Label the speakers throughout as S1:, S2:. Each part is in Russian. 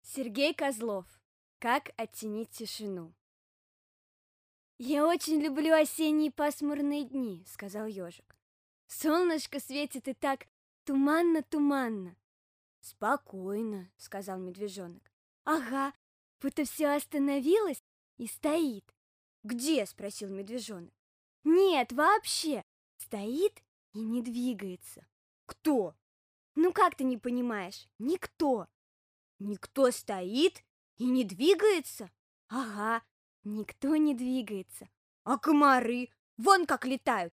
S1: Сергей Козлов. Как оттенить тишину. «Я очень люблю осенние пасмурные дни», — сказал ежик. «Солнышко светит и так туманно-туманно». «Спокойно», — сказал медвежонок. «Ага, будто все остановилось и стоит». «Где?» — спросил медвежонок. «Нет, вообще, стоит и не двигается». «Кто?» «Ну как ты не понимаешь? Никто». «Никто стоит и не двигается?» «Ага, никто не двигается». «А комары? Вон как летают!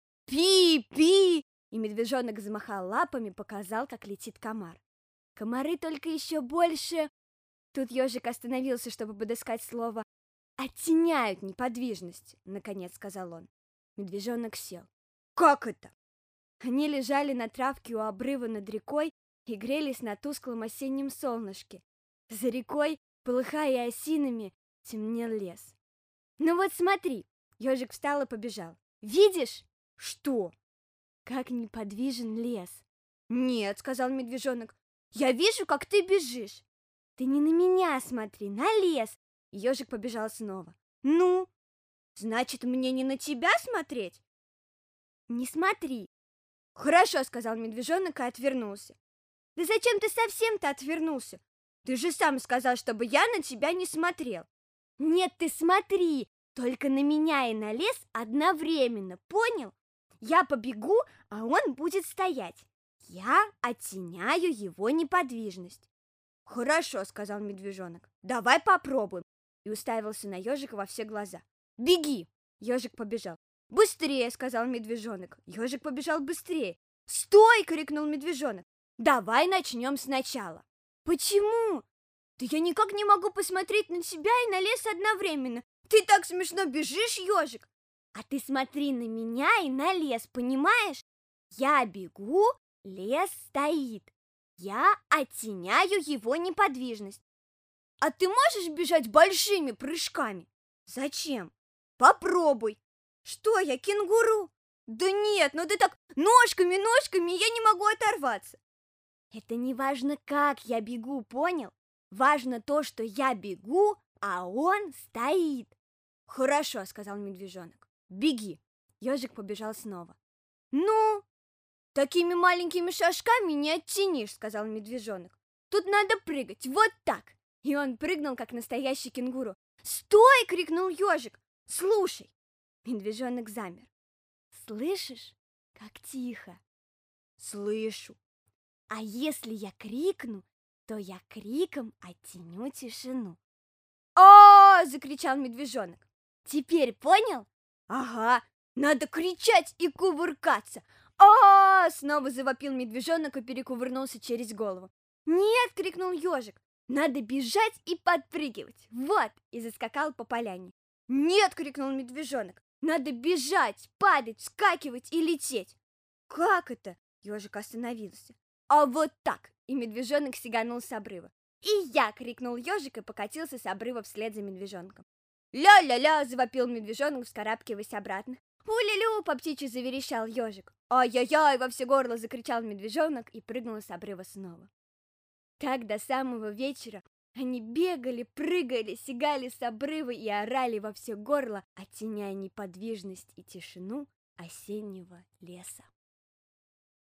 S1: Пи-пи!» И медвежонок замахал лапами, показал, как летит комар. Комары только еще больше... Тут ежик остановился, чтобы подыскать слово. «Оттеняют неподвижность», — наконец сказал он. Медвежонок сел. «Как это?» Они лежали на травке у обрыва над рекой и грелись на тусклом осеннем солнышке. За рекой, полыхая осинами, темнел лес. «Ну вот смотри!» — ежик встал и побежал. «Видишь?» «Что?» «Как неподвижен лес!» «Нет», — сказал медвежонок, — «я вижу, как ты бежишь!» «Ты не на меня смотри, на лес!» И ежик побежал снова. «Ну? Значит, мне не на тебя смотреть?» «Не смотри!» «Хорошо», — сказал медвежонок и отвернулся. «Да зачем ты совсем-то отвернулся? Ты же сам сказал, чтобы я на тебя не смотрел». «Нет, ты смотри, только на меня и на лес одновременно, понял? Я побегу, а он будет стоять. Я оттеняю его неподвижность». «Хорошо», — сказал медвежонок, — «давай попробуем». И уставился на ежика во все глаза. «Беги!» — ежик побежал. «Быстрее!» — сказал медвежонок. Ежик побежал быстрее. «Стой!» — крикнул медвежонок. «Давай начнем сначала». «Почему?» «Да я никак не могу посмотреть на тебя и на лес одновременно. Ты так смешно бежишь, ежик!» «А ты смотри на меня и на лес, понимаешь? Я бегу, лес стоит. Я оттеняю его неподвижность». «А ты можешь бежать большими прыжками?» «Зачем?» «Попробуй». «Что, я кенгуру?» «Да нет, ну ты так ножками, я не могу оторваться». «Это не важно, как я бегу, понял? Важно то, что я бегу, а он стоит». «Хорошо», — сказал медвежонок, — «беги». Ежик побежал снова. «Ну, такими маленькими шажками не оттенишь», — сказал медвежонок. «Тут надо прыгать, вот так». И он прыгнул, как настоящий кенгуру. «Стой!» — крикнул ежик. «Слушай!» Медвежонок замер. «Слышишь, как тихо?» «Слышу». «А если я крикну, то я криком оттеню тишину». «А-а-а!» — закричал медвежонок. «Теперь понял?» «Ага, надо кричать и кувыркаться». «А-а-а!» — снова завопил медвежонок и перекувырнулся через голову. «Нет!» — крикнул ежик. «Надо бежать и подпрыгивать. Вот!» — и заскакал по поляне. «Нет!» — крикнул медвежонок. «Надо бежать, падать, вскакивать и лететь». «Как это?» — ежик остановился. «А вот так!» — и медвежонок сиганул с обрыва. «И я!» — крикнул ежик и покатился с обрыва вслед за медвежонком. «Ля-ля-ля!» — завопил медвежонок, вскарабкиваясь обратно. «У-лю-лю!» — по птичьи заверещал ежик. «Ай-яй-яй!» — во все горло закричал медвежонок и прыгнул с обрыва снова. Так до самого вечера они бегали, прыгали, сигали с обрыва и орали во все горло, оттеняя неподвижность и тишину осеннего леса.